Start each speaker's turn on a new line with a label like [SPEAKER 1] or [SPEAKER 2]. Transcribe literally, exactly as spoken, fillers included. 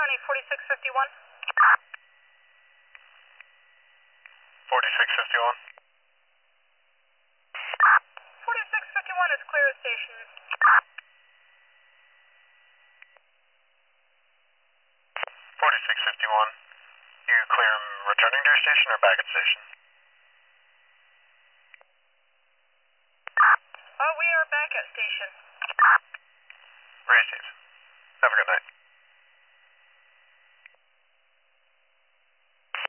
[SPEAKER 1] County, forty-six fifty-one.
[SPEAKER 2] forty-six fifty-one.
[SPEAKER 1] forty-six fifty-one is clear of station.
[SPEAKER 2] forty-six fifty-one. You clear returning to your station or back at station?
[SPEAKER 1] Uh, we are back at station.
[SPEAKER 2] Received. Have a good night.